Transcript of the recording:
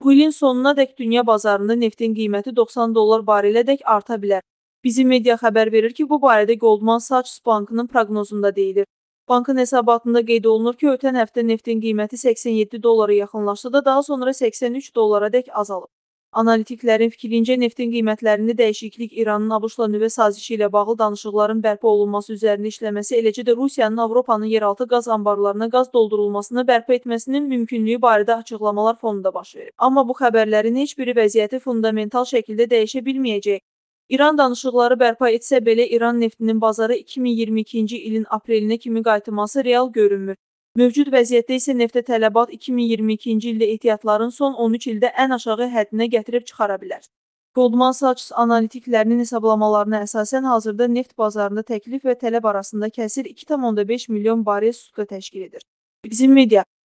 Bu ilin sonuna dək dünya bazarında neftin qiyməti $90 barelə dək arta bilər. Bizim media xəbər verir ki, bu barədə Goldman Sachs bankının proqnozunda deyilir. Bankın hesabatında qeyd olunur ki, ötən həftə neftin qiyməti $87 yaxınlaşsa da daha sonra $83 dək azalıb. Analitiklərin fikrincə, neftin qiymətlərində dəyişiklik İranın ABŞ-la nüvə sazişi ilə bağlı danışıqların bərpa olunması üzərində işləməsi, eləcə də Rusiyanın Avropanın yeraltı qaz anbarlarına qaz doldurulmasını bərpa etməsinin mümkünlüyü barədə açıqlamalar fonunda baş verib. Amma bu xəbərlərin heç biri vəziyyəti fundamental şəkildə dəyişə bilməyəcək. İran danışıqları bərpa etsə belə, İran neftinin bazara 2022-ci ilin aprelinə kimi qayıtması real görünmür. Mövcud vəziyyətdə isə neftə tələbat 2022-ci ildə ehtiyatların son 13 ildə ən aşağı həddinə gətirib çıxara bilər. Goldman Sachs analitiklərinin hesablamalarına əsasən hazırda neft bazarında təklif və tələb arasında kəsir 2,5 milyon barel sutka təşkil edir. Bizim media